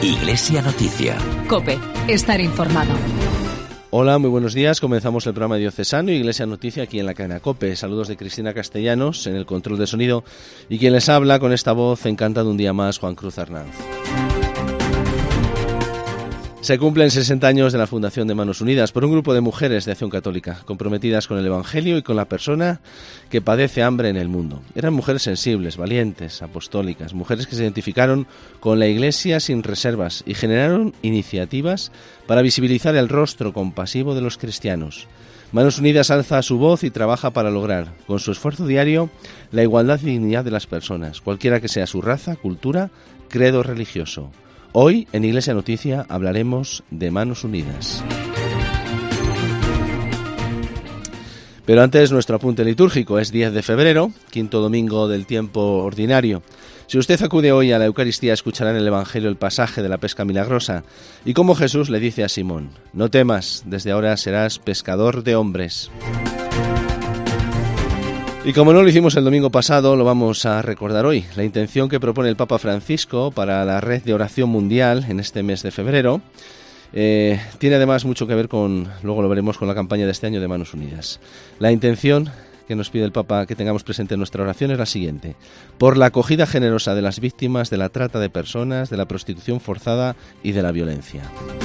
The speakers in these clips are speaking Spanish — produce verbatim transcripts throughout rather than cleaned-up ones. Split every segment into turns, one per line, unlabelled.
Iglesia Noticia.
COPE, estar informado.
Hola, muy buenos días. Comenzamos el programa diocesano Iglesia Noticia aquí en la cadena COPE. Saludos de Cristina Castellanos en el control de sonido y quien les habla con esta voz encantado un día más, Juan Cruz Arnaz. Se cumplen sesenta años de la fundación de Manos Unidas por un grupo de mujeres de Acción Católica, comprometidas con el Evangelio y con la persona que padece hambre en el mundo. Eran mujeres sensibles, valientes, apostólicas, mujeres que se identificaron con la Iglesia sin reservas y generaron iniciativas para visibilizar el rostro compasivo de los cristianos. Manos Unidas alza su voz y trabaja para lograr, con su esfuerzo diario, la igualdad y dignidad de las personas, cualquiera que sea su raza, cultura, credo religioso. Hoy, en Iglesia Noticia, hablaremos de Manos Unidas. Pero antes, nuestro apunte litúrgico. Es diez de febrero, quinto domingo del tiempo ordinario. Si usted acude hoy a la Eucaristía, escuchará en el Evangelio el pasaje de la pesca milagrosa y cómo Jesús le dice a Simón: no temas, desde ahora serás pescador de hombres. Y como no lo hicimos el domingo pasado, lo vamos a recordar hoy. La intención que propone el Papa Francisco para la red de oración mundial en este mes de febrero eh, tiene además mucho que ver con, luego lo veremos, con la campaña de este año de Manos Unidas. La intención que nos pide el Papa que tengamos presente en nuestra oración es la siguiente: por la acogida generosa de las víctimas de la trata de personas, de la prostitución forzada y de la violencia.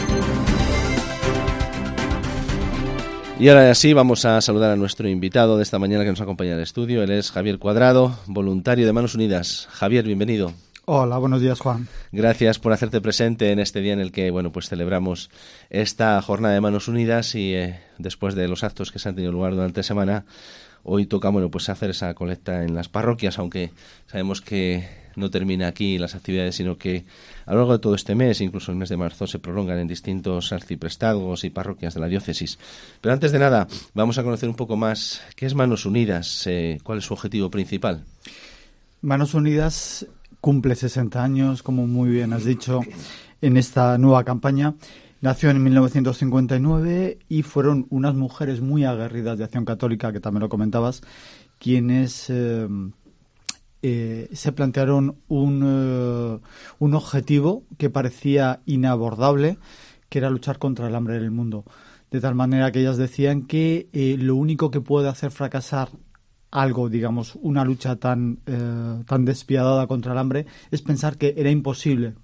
Y ahora sí, vamos a saludar a nuestro invitado de esta mañana que nos acompaña en el estudio. Él es Javier Cuadrado, voluntario de Manos Unidas. Javier, bienvenido.
Hola, buenos días, Juan.
Gracias por hacerte presente en este día en el que, bueno, pues celebramos esta jornada de Manos Unidas y eh, después de los actos que se han tenido lugar durante la semana, hoy toca, bueno, pues hacer esa colecta en las parroquias, aunque sabemos que no termina aquí las actividades, sino que a lo largo de todo este mes, incluso el mes de marzo, se prolongan en distintos arciprestazgos y parroquias de la diócesis. Pero antes de nada, vamos a conocer un poco más qué es Manos Unidas, eh, cuál es su objetivo principal.
Manos Unidas cumple sesenta años, como muy bien has dicho, en esta nueva campaña. Nació en mil novecientos cincuenta y nueve y fueron unas mujeres muy aguerridas de Acción Católica, que también lo comentabas, quienes eh, eh, se plantearon un, eh, un objetivo que parecía inabordable, que era luchar contra el hambre en el mundo. De tal manera que ellas decían que eh, lo único que puede hacer fracasar algo, digamos, una lucha tan, eh, tan despiadada contra el hambre, es pensar que era imposible.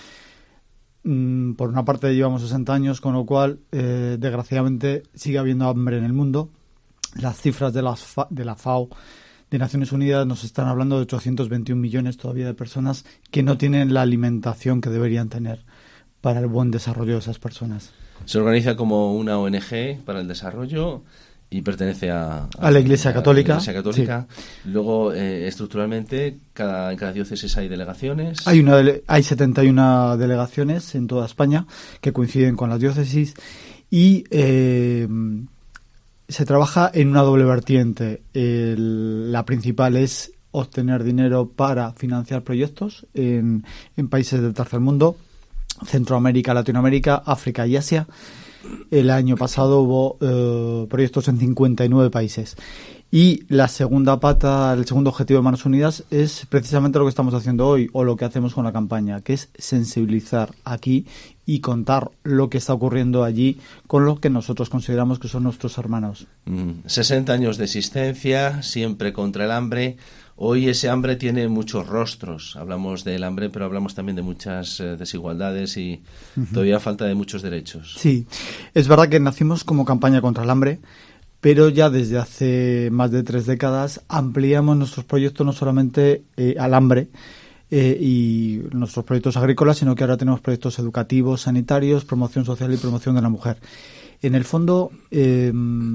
Por una parte llevamos sesenta años, con lo cual, eh, desgraciadamente, sigue habiendo hambre en el mundo. Las cifras de la, F A, de la FAO, de Naciones Unidas, nos están hablando de ochocientos veintiún millones todavía de personas que no tienen la alimentación que deberían tener para el buen desarrollo de esas personas.
Se organiza como una O N G para el desarrollo y pertenece a, a,
a la Iglesia Católica.
A la Iglesia Católica. Sí. Luego, eh, estructuralmente, cada, en cada diócesis hay delegaciones.
Hay, una dele- hay setenta y una delegaciones en toda España que coinciden con las diócesis y eh, se trabaja en una doble vertiente. El, la principal es obtener dinero para financiar proyectos en, en países del tercer mundo, Centroamérica, Latinoamérica, África y Asia. El año pasado hubo eh, proyectos en cincuenta y nueve países. Y la segunda pata, el segundo objetivo de Manos Unidas es precisamente lo que estamos haciendo hoy, o lo que hacemos con la campaña, que es sensibilizar aquí y contar lo que está ocurriendo allí con lo que nosotros consideramos que son nuestros hermanos.
Mm, sesenta años de existencia, siempre contra el hambre. Hoy ese hambre tiene muchos rostros. Hablamos del hambre, pero hablamos también de muchas eh, desigualdades y uh-huh. todavía falta de muchos derechos.
Sí, es verdad que nacimos como campaña contra el hambre, pero ya desde hace más de tres décadas ampliamos nuestros proyectos no solamente eh, al hambre eh, y nuestros proyectos agrícolas, sino que ahora tenemos proyectos educativos, sanitarios, promoción social y promoción de la mujer. En el fondo, eh,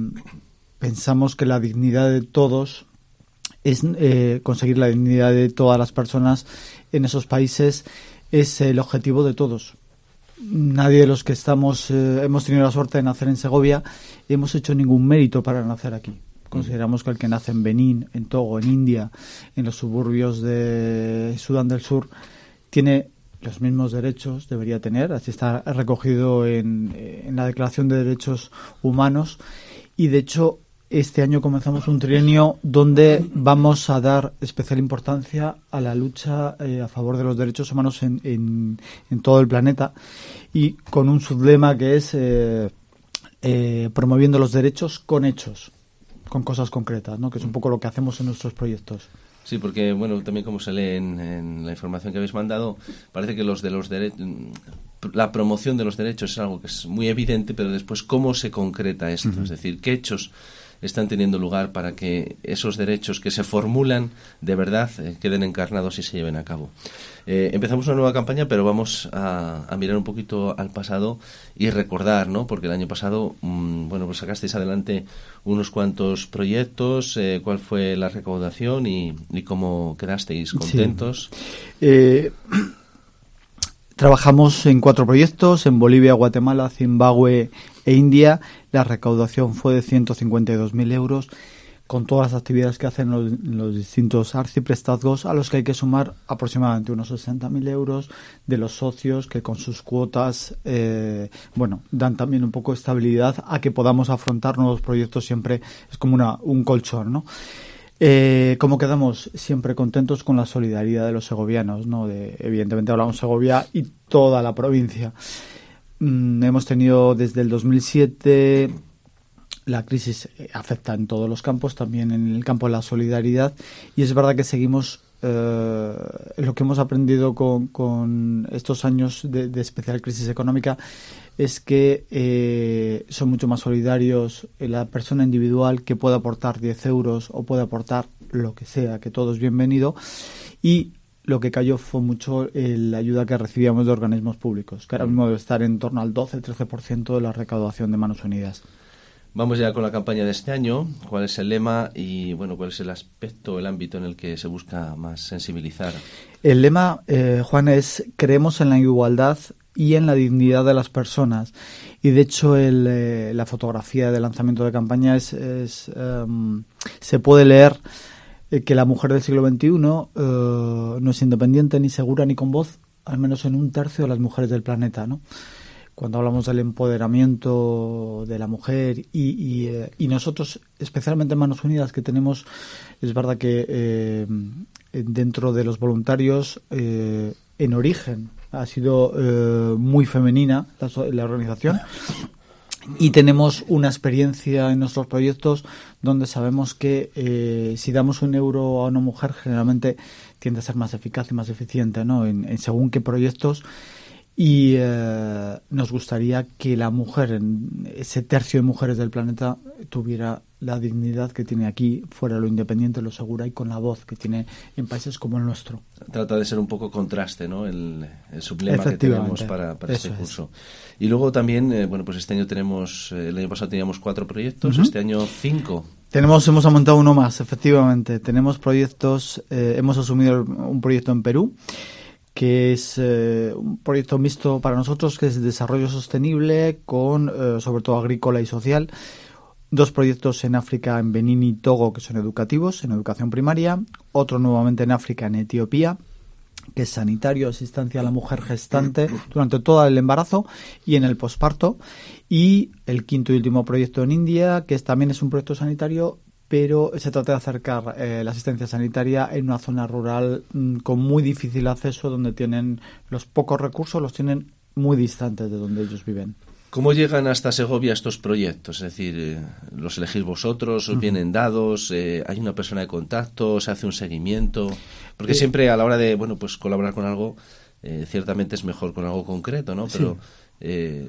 pensamos que la dignidad de todos es eh, conseguir la dignidad de todas las personas en esos países es el objetivo de todos. Nadie de los que estamos eh, hemos tenido la suerte de nacer en Segovia hemos hecho ningún mérito para nacer aquí. Consideramos que el que nace en Benín, en Togo, en India, en los suburbios de Sudán del Sur, tiene los mismos derechos, debería tener, así está recogido en, en la Declaración de Derechos Humanos, y de hecho este año comenzamos un trienio donde vamos a dar especial importancia a la lucha eh, a favor de los derechos humanos en, en, en todo el planeta, y con un sublema que es eh, eh, promoviendo los derechos con hechos, con cosas concretas, ¿no? Que es un poco lo que hacemos en nuestros proyectos.
Sí, porque, bueno, también como se lee en, en la información que habéis mandado, parece que los de los derechos, la promoción de los derechos es algo que es muy evidente, pero después, ¿cómo se concreta esto? Uh-huh. Es decir, ¿qué hechos están teniendo lugar para que esos derechos que se formulan de verdad eh, queden encarnados y se lleven a cabo? Eh, empezamos una nueva campaña, pero vamos a, a mirar un poquito al pasado y recordar, ¿no? Porque el año pasado, mmm, bueno, pues sacasteis adelante unos cuantos proyectos. Eh, ¿Cuál fue la recaudación y, y cómo quedasteis? ¿Contentos?
Sí. Eh, trabajamos en cuatro proyectos, en Bolivia, Guatemala, Zimbabue e India. La recaudación fue de ciento cincuenta y dos mil euros, con todas las actividades que hacen los, los distintos arciprestazgos, a los que hay que sumar aproximadamente unos sesenta mil euros de los socios, que con sus cuotas eh, bueno, dan también un poco de estabilidad a que podamos afrontar nuevos proyectos. Siempre es como una, un colchón, ¿no? Eh, ¿Cómo quedamos? Siempre contentos con la solidaridad de los segovianos, ¿no? De, evidentemente hablamos Segovia y toda la provincia. Mm, hemos tenido desde el dos mil siete... La crisis afecta en todos los campos, también en el campo de la solidaridad, y es verdad que seguimos eh, lo que hemos aprendido con, con estos años de, de especial crisis económica es que eh, son mucho más solidarios la persona individual, que puede aportar diez euros o puede aportar lo que sea, que todo es bienvenido, y lo que cayó fue mucho eh, la ayuda que recibíamos de organismos públicos, que ahora mismo debe estar en torno al doce a trece por ciento de la recaudación de Manos Unidas.
Vamos ya con la campaña de este año. ¿Cuál es el lema y, bueno, cuál es el aspecto, el ámbito en el que se busca más sensibilizar?
El lema, eh, Juan, es: creemos en la igualdad y en la dignidad de las personas. Y de hecho el, eh, la fotografía de lanzamiento de campaña es, es um, se puede leer eh, que la mujer del siglo veintiuno eh, no es independiente, ni segura, ni con voz, al menos en un tercio de las mujeres del planeta, ¿no? Cuando hablamos del empoderamiento de la mujer y, y, eh, y nosotros, especialmente en Manos Unidas, que tenemos, es verdad que eh, dentro de los voluntarios, eh, en origen ha sido eh, muy femenina la, la organización, y tenemos una experiencia en nuestros proyectos donde sabemos que eh, si damos un euro a una mujer, generalmente tiende a ser más eficaz y más eficiente, ¿no? En, en según qué proyectos. Y eh, nos gustaría que la mujer, en ese tercio de mujeres del planeta, tuviera la dignidad que tiene aquí, fuera lo independiente, lo segura y con la voz que tiene en países como el nuestro.
Trata de ser un poco contraste, ¿no? El, el sublema que tenemos para, para este curso. Es. Y luego también, eh, bueno, pues este año tenemos, eh, el año pasado teníamos cuatro proyectos, uh-huh. Este año cinco.
Tenemos, hemos aumentado uno más, efectivamente. Tenemos proyectos, eh, hemos asumido un proyecto en Perú, que es eh, un proyecto mixto para nosotros, que es desarrollo sostenible con, eh, sobre todo, agrícola y social. Dos proyectos en África, en Benín y Togo, que son educativos, en educación primaria. Otro nuevamente en África, en Etiopía, que es sanitario, asistencia a la mujer gestante durante todo el embarazo y en el posparto. Y el quinto y último proyecto en India, que es, también es un proyecto sanitario, pero se trata de acercar eh, la asistencia sanitaria en una zona rural mmm, con muy difícil acceso, donde tienen los pocos recursos, los tienen muy distantes de donde ellos viven.
¿Cómo llegan hasta Segovia estos proyectos? Es decir, eh, ¿los elegís vosotros? ¿Os uh-huh. vienen dados? Eh, ¿Hay una persona de contacto? ¿Se hace un seguimiento? Porque eh, siempre a la hora de, bueno, pues colaborar con algo, eh, ciertamente es mejor con algo concreto, ¿no? Pero
sí. eh...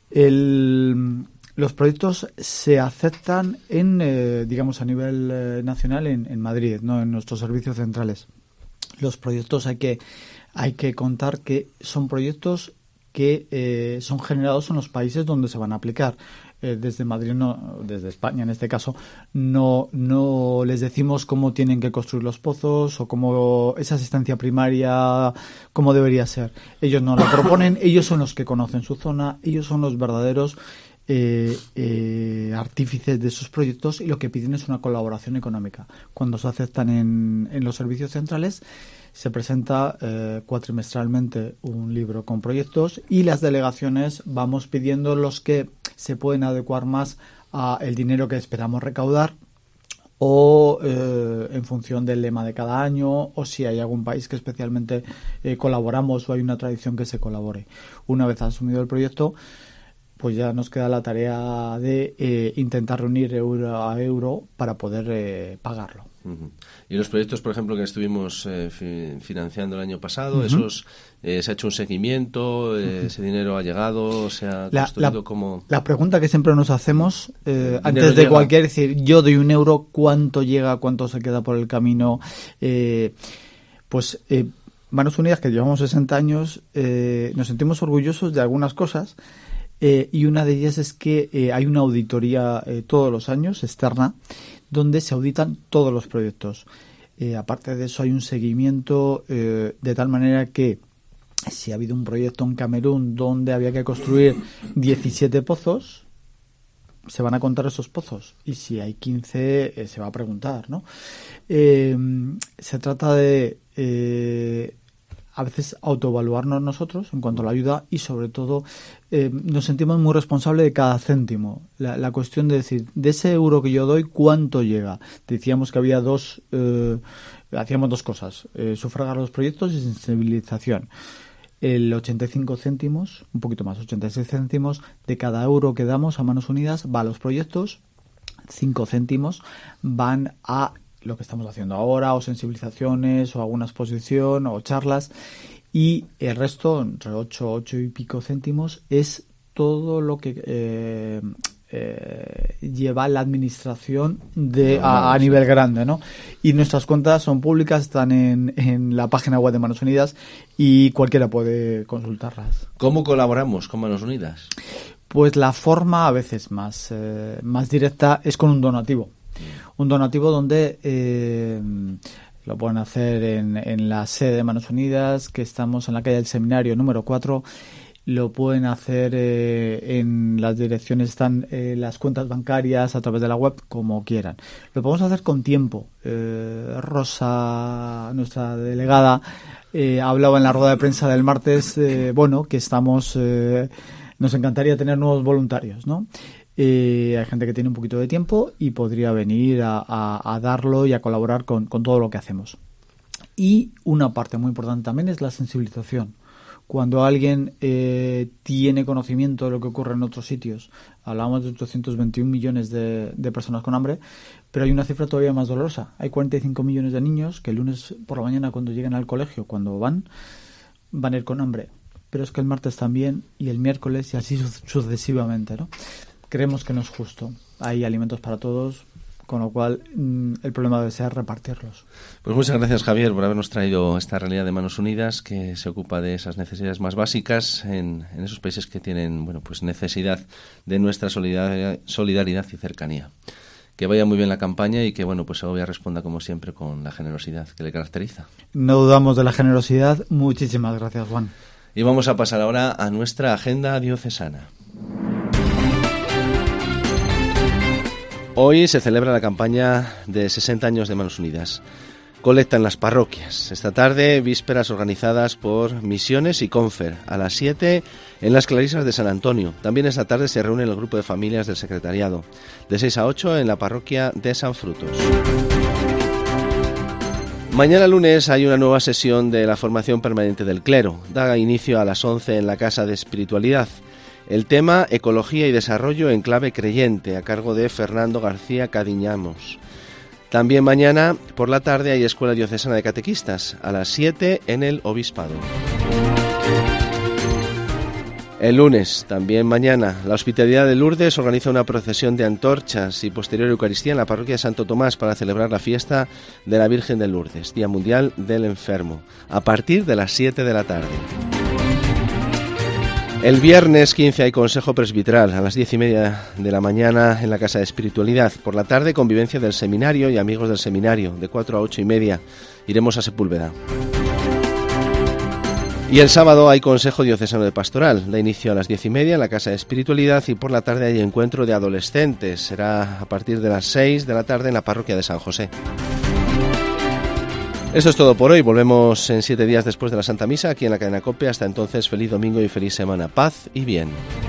el... Los proyectos se aceptan en, eh, digamos, a nivel eh, nacional en, en Madrid, ¿no? En nuestros servicios centrales. Los proyectos hay que hay que contar que son proyectos que eh, son generados en los países donde se van a aplicar. Eh, desde Madrid, no, desde España en este caso, no no les decimos cómo tienen que construir los pozos o cómo esa asistencia primaria, cómo debería ser. Ellos no lo proponen, ellos son los que conocen su zona, ellos son los verdaderos Eh, eh, artífices de esos proyectos, y lo que piden es una colaboración económica. Cuando se aceptan en, en los servicios centrales, se presenta eh, cuatrimestralmente un libro con proyectos, y las delegaciones vamos pidiendo los que se pueden adecuar más a el dinero que esperamos recaudar, o eh, en función del lema de cada año, o si hay algún país que especialmente eh, colaboramos o hay una tradición que se colabore. Una vez asumido el proyecto, pues ya nos queda la tarea de eh, intentar reunir euro a euro para poder eh, pagarlo.
Uh-huh. Y los proyectos, por ejemplo, que estuvimos eh, fi- financiando el año pasado, uh-huh. esos eh, se ha hecho un seguimiento, eh, uh-huh. ese dinero ha llegado, se ha
la,
construido
la,
como...
La pregunta que siempre nos hacemos, eh, antes de llega? cualquier, decir, yo doy un euro, ¿cuánto llega, cuánto se queda por el camino? Eh, pues eh, Manos Unidas, que llevamos sesenta años, eh, nos sentimos orgullosos de algunas cosas. Eh, y una de ellas es que eh, hay una auditoría eh, todos los años externa donde se auditan todos los proyectos. Eh, aparte de eso hay un seguimiento eh, de tal manera que si ha habido un proyecto en Camerún donde había que construir diecisiete pozos, se van a contar esos pozos, y si hay quince eh, se va a preguntar, ¿no? Eh, se trata de eh, a veces autoevaluarnos nosotros en cuanto a la ayuda, y sobre todo eh, nos sentimos muy responsables de cada céntimo. La, la cuestión de decir, de ese euro que yo doy, ¿cuánto llega? Decíamos que había dos, eh, hacíamos dos cosas, eh, sufragar los proyectos y sensibilización. El ochenta y cinco céntimos, un poquito más, ochenta y seis céntimos de cada euro que damos a Manos Unidas va a los proyectos, cinco céntimos van a lo que estamos haciendo ahora, o sensibilizaciones, o alguna exposición, o charlas, y el resto, entre ocho, ocho y pico céntimos, es todo lo que eh, eh, lleva la administración de a, a nivel grande, ¿no? Y nuestras cuentas son públicas, están en, en la página web de Manos Unidas, y cualquiera puede consultarlas.
¿Cómo colaboramos con Manos Unidas?
Pues la forma a veces más, eh, más directa es con un donativo. Un donativo donde eh, lo pueden hacer en, en la sede de Manos Unidas, que estamos en la calle del Seminario número cuatro. Lo pueden hacer eh, en las direcciones, están eh, las cuentas bancarias a través de la web, como quieran. Lo podemos hacer con tiempo. Eh, Rosa, nuestra delegada, eh, hablaba en la rueda de prensa del martes, eh, bueno, que estamos, eh, nos encantaría tener nuevos voluntarios, ¿no? Eh, hay gente que tiene un poquito de tiempo y podría venir a, a, a darlo y a colaborar con, con todo lo que hacemos. Y una parte muy importante también es la sensibilización. Cuando alguien eh, tiene conocimiento de lo que ocurre en otros sitios, hablamos de ochocientos veintiún millones de, de personas con hambre, pero hay una cifra todavía más dolorosa. Hay cuarenta y cinco millones de niños que el lunes por la mañana, cuando lleguen al colegio, cuando van, van a ir con hambre. Pero es que el martes también, y el miércoles, y así sucesivamente, ¿no? Creemos que no es justo. Hay alimentos para todos, con lo cual mmm, el problema debe ser repartirlos.
Pues muchas gracias, Javier, por habernos traído esta realidad de Manos Unidas, que se ocupa de esas necesidades más básicas en, en esos países que tienen, bueno, pues necesidad de nuestra solidaridad, solidaridad y cercanía. Que vaya muy bien la campaña y que, bueno, pues Segovia responda como siempre con la generosidad que le caracteriza.
No dudamos de la generosidad. Muchísimas gracias, Juan.
Y vamos a pasar ahora a nuestra agenda diocesana. Hoy se celebra la campaña de sesenta años de Manos Unidas. Colecta en las parroquias. Esta tarde, vísperas organizadas por Misiones y Confer. A las siete en las Clarisas de San Antonio. También esta tarde se reúne el grupo de familias del secretariado. De seis a ocho en la parroquia de San Frutos. Mañana lunes hay una nueva sesión de la formación permanente del clero. Da inicio a las once en la Casa de Espiritualidad. El tema, Ecología y Desarrollo en Clave Creyente, a cargo de Fernando García Cadiñamos. También mañana, por la tarde, hay Escuela Diocesana de Catequistas, a las siete en el Obispado. El lunes, también mañana, la Hospitalidad de Lourdes organiza una procesión de antorchas y posterior Eucaristía en la parroquia de Santo Tomás para celebrar la fiesta de la Virgen de Lourdes, Día Mundial del Enfermo, a partir de las siete de la tarde. El viernes quince hay Consejo Presbiteral a las diez y media de la mañana en la Casa de Espiritualidad. Por la tarde, convivencia del seminario y amigos del seminario, de cuatro a ocho y media. Iremos a Sepúlveda. Y el sábado hay Consejo Diocesano de Pastoral. Da inicio a las diez y media en la Casa de Espiritualidad y por la tarde hay encuentro de adolescentes. Será a partir de las seis de la tarde en la parroquia de San José. Esto es todo por hoy. Volvemos en siete días después de la Santa Misa aquí en la cadena COPE. Hasta entonces, feliz domingo y feliz semana. Paz y bien.